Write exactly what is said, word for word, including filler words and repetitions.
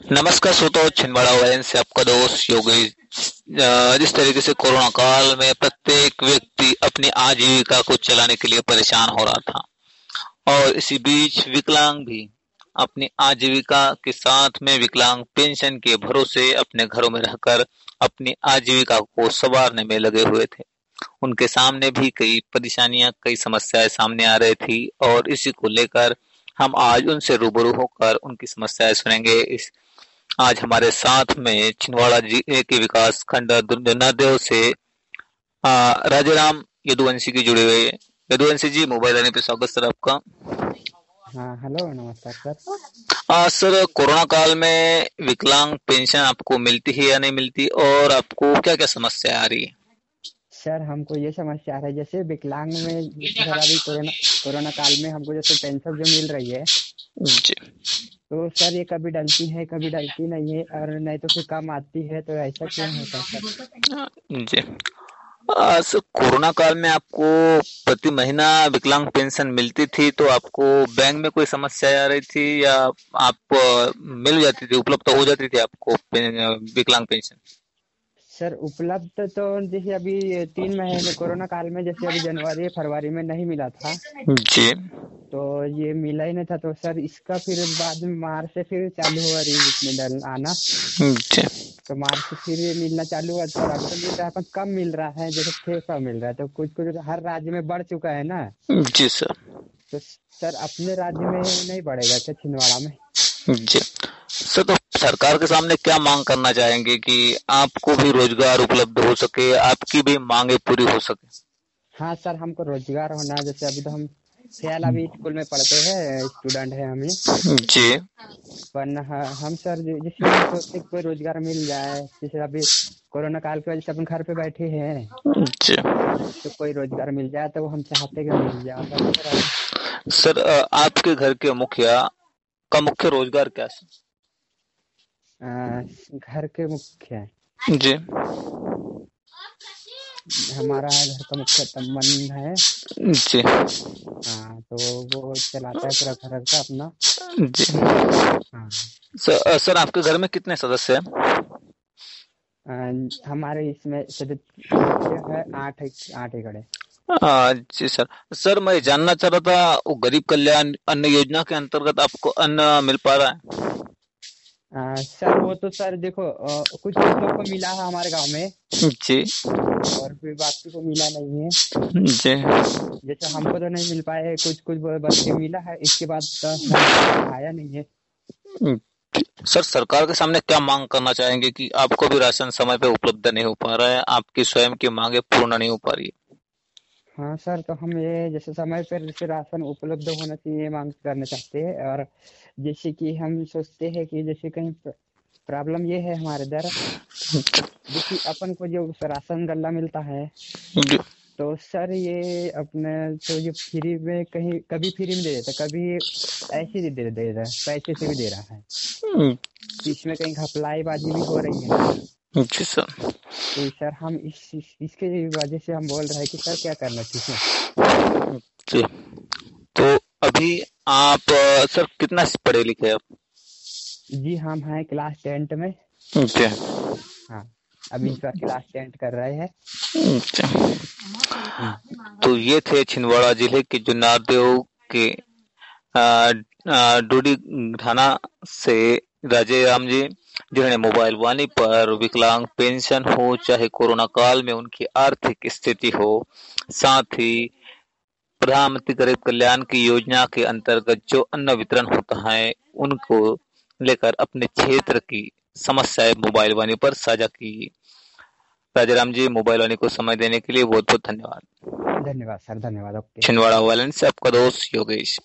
नमस्कार श्रोताओ, छिंदवाड़ा वायन से आपका दोस्त योगेश। अ, जिस तरीके से कोरोना काल में प्रत्येक व्यक्ति अपनी आजीविका को चलाने के लिए परेशान हो रहा था और इसी बीच विकलांग भी अपनी आजीविका के साथ में विकलांग पेंशन के भरोसे अपने घरों में रहकर अपनी आजीविका को संवारने में लगे हुए थे। उनके सामने भी कई परेशानियां, कई समस्याएं सामने आ रही थी और इसी को लेकर हम आज उनसे रूबरू होकर उनकी समस्याएं सुनेंगे। इस आज हमारे साथ में छिंदवाड़ा जिले के विकास खंड दुर्जनादेव से आ, राजाराम यदुवंशी की जुड़े हुए हैं। यदुवंशी जी, मोबाइल आने पे स्वागत सर आपका। हाँ, हेलो, नमस्कार सर। आ, सर, कोरोना काल में विकलांग पेंशन आपको मिलती है या नहीं मिलती और आपको क्या क्या समस्या आ रही है? सर, हमको ये समस्या आ रहा है, जैसे विकलांग में जैसे सर अभी कोरोना कोरोना काल में हमको जैसे पेंशन जो मिल रही है, जी तो सर ये कभी डलती है कभी डलती नहीं है, और नहीं तो फिर कम आती है, तो ऐसा क्यों होता है सर? जी आ, सर, कोरोना काल में आपको प्रति महीना विकलांग पेंशन मिलती थी तो आपको बैंक में कोई समस्या आ रही थी या आप आ, मिल जाती थी, उपलब्ध हो जाती थी आपको पे- विकलांग पेंशन? सर उपलब्ध तो जैसे अभी तीन महीने कोरोना काल में, जैसे अभी जनवरी फरवरी में नहीं मिला था, जी तो ये मिला ही नहीं था, तो सर इसका फिर बाद में मार्च से फिर चालू हुआ री- इसमें डल आना। जी तो मार्च से फिर ये मिलना चालू हुआ, और अभी तो मिल रहा है पर कम मिल रहा है, जैसे छह सौ मिल रहा है, तो कुछ कुछ हर राज्य में बढ़ चुका है ना। जी सर। तो सर अपने राज्य में नहीं बढ़ेगा क्या, छिंदवाड़ा में? जी सर, तो सरकार के सामने क्या मांग करना चाहेंगे कि आपको भी रोजगार उपलब्ध हो सके, आपकी भी मांगे पूरी हो सके? हाँ सर, हमको रोजगार होना है, जैसे अभी तो हम फिलहाल अभी स्कूल में पढ़ते हैं, स्टूडेंट हैं हम ही। जी पर ह- हम सर जि- जिससे हम सोचते हैं कि कोई रोजगार मिल जाए, जैसे अभी कोरोना काल की वजह से अपन घर पे बैठे हैं, जी तो कोई रोजगार मिल जाए तो वो हम चाहते हैं कि मिल जाए, और अच्छा रहे। सर, अ, आपके घर के मुखिया का मुख्य रोजगार क्या है? अ, घर के मुख्य है, जी हमारा घर का मुख्य तमन है। जी हाँ, तो वो चलाता है पूरा घर का अपना। जी हाँ। सर, अ, सर आपके घर में कितने सदस्य हैं? अ, हमारे इसमें सदस्य है आठ आठ एकड़ है। आ, जी सर। सर, मैं जानना चाह रहा था, वो गरीब कल्याण अन्न योजना के अंतर्गत आपको अन्न मिल पा रहा है? अ, सर वो तो सर देखो, अ, कुछ कुछ लोग को मिला है हमारे गांव में, जी और फिर बाकी को मिला नहीं है। जी जैसे हमको तो नहीं मिल पाए, कुछ कुछ बच्चे मिला है, इसके बाद तो हमको कुछ आया नहीं है। सर, सरकार के सामने क्या मांग करना चाहेंगे कि आपको भी राशन समय पे उपलब्ध नहीं हो पा रहा है, आपकी स्वयं की मांगे पूर्ण नहीं हो पा रही है? हाँ सर, तो हम ये जैसे समय पर जैसे राशन उपलब्ध होना चाहिए, मांग करना चाहते हैं। और जैसे कि हम सोचते हैं कि जैसे कहीं प्रॉब्लम ये है हमारे इधर, जैसे अपन को जो राशन गल्ला मिलता है, जी तो सर ये अपने तो ये फ्री में, कहीं कभी फ्री में दे देता, कभी ऐसे ही दे दे रहा है, पैसे से भी दे रहा है। तो इसमें कहीं घपलाईबाजी भी हो रही है ना। जी सर। तो सर हम इस, इस इसके वजह से हम बोल रहे हैं कि सर क्या करना चाहिए। जी तो अभी आप, अ, सर, कितना पढ़े लिखे हैं आप? जी हम हैं क्लास टेंथ में। जी हाँ, अभी इस बार क्लास टेंथ कर रहे हैं। जी। हम्म। तो ये थे छिंदवाड़ा जिले के जुन्नारदेव के अ, अ, डूडी ढाना से राजे राम जी, जिन्होंने मोबाइल वाणी पर विकलांग पेंशन हो चाहे कोरोना काल में उनकी आर्थिक स्थिति हो, साथ ही प्रधानमंत्री गरीब कल्याण की योजना के अंतर्गत जो अन्न वितरण होता है उनको लेकर अपने क्षेत्र की समस्याएं मोबाइल वाणी पर साझा की। राजाराम जी, मोबाइल वाणी को समय देने के लिए बहुत बहुत धन्यवाद। धन्यवाद सर, धन्यवाद, ओके। छिंदवाड़ा वालन से आपका दोस्त योगेश।